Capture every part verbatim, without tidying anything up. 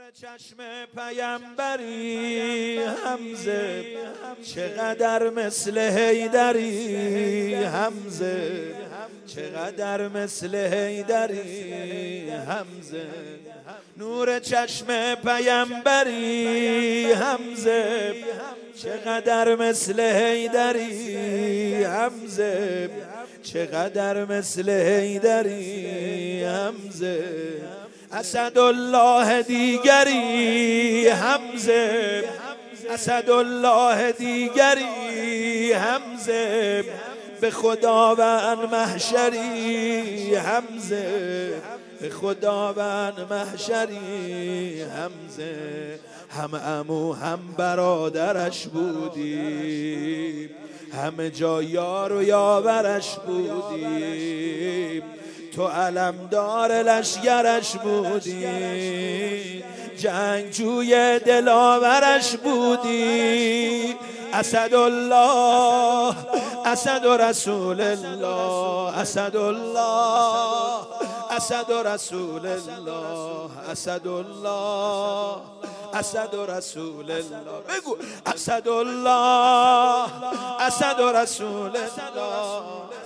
چشم پیامبری حمزه، چقدر مثل حیدری حمزه، چقدر مثل حیدری حمزه. نور چشم پیامبری حمزه، چقدر مثل حیدری حمزه، چقدر مثل حیدری حمزه. اسدالله دیگری حمزه، اسدالله دیگری حمزه، به خداوند محشری حمزه، به خداوند محشری حمزه. هم عمو هم برادرش بودیم، همه جا یار و یاورش بودیم، تو علمدار لشگرش بودی، جنگجوی دلاورش بودی. اسدالله، اسد و رسول الله، اسدالله، اسد و رسول الله، اسدالله، اسد و رسول الله. بگو اسدالله، اسد و رسول الله،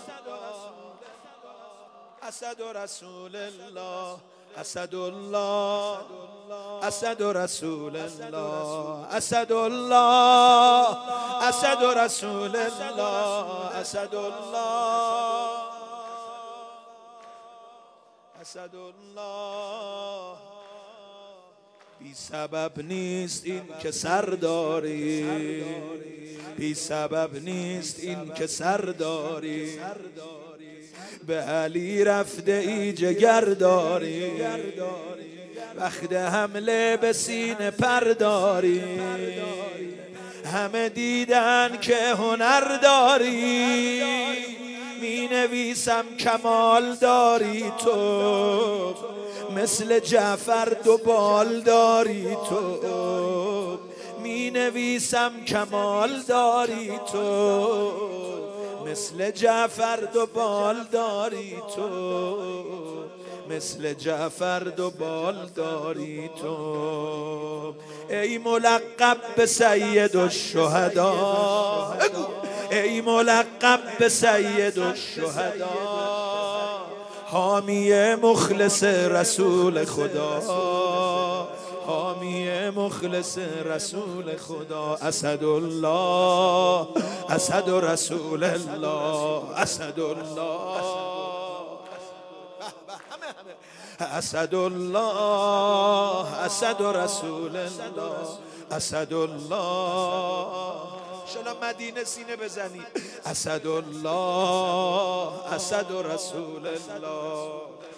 اسد و رسول الله، اسدالله، اسد و رسول الله، اسدالله، اسد و رسول الله، اسدالله، اسدالله. بی سبب نیست این که سر داری، بی سبب نیست این که سر داری، به علی رفته ای جگر داری، وقت حمله به سینه پرداری، همه دیدن که هنر داری، می نویسم کمال داری تو، مثل جعفر دو بال داری تو، می نویسم کمال داری تو، مثل جعفر دو بال داری تو، مثل جعفر دو بال داری تو. ای ملقب به سید الشهدا، ای ملقب به سید الشهدا، حامی مخلص رسول خدا، حامی مخلص رسول خدا. اسدالله، اسد و رسول الله، اسدالله، اسدالله، اسد و رسول الله، اسدالله. شلا مدینه سینه بزنی. اسدالله، اسد و رسول الله،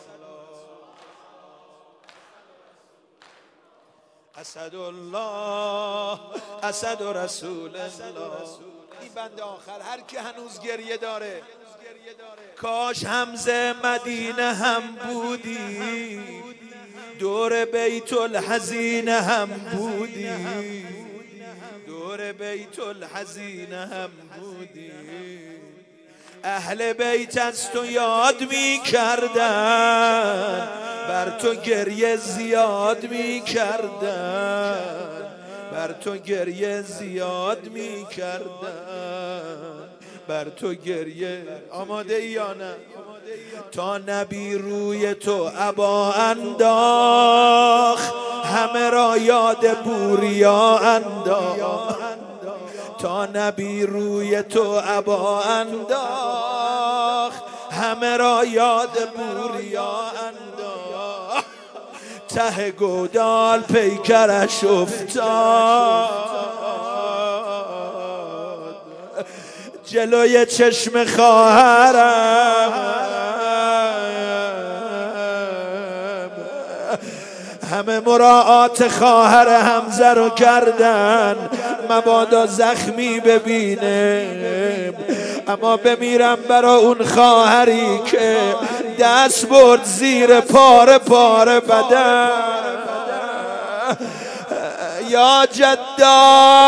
اسدالله، اسد و رسول الله. این بند آخر هر کی هنوز گریه داره، کاش حمزه مدینه هم بودی، دور بیت الحزین هم بودی، دور بیت الحزین هم بودی. اهل بیت از تو یاد می کردن، بر تو گریه زیاد می کردن، بر تو گریه زیاد می کردن، بر تو گریه. آماده ای یا نه؟ تا نبی روی تو عبا انداخت، همه را یاد بوریا انداخت، تا نبی روی تو عبا انداخت، همه را یاد بوریا انداخت. ته گودال پیکرش افتاد، جلوی چشم خواهرم همه مراعات خواهر حمزه رو کردن، مبادا زخمی ببینه، اما بمیرم برا اون خواهری که دست برد زیر پاره پاره بدن. یا جدا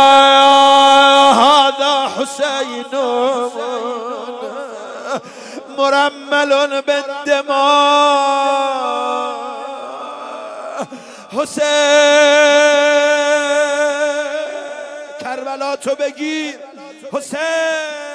هذا حسین مرمل بالدماء، حسین کربلا تو بگیر حسین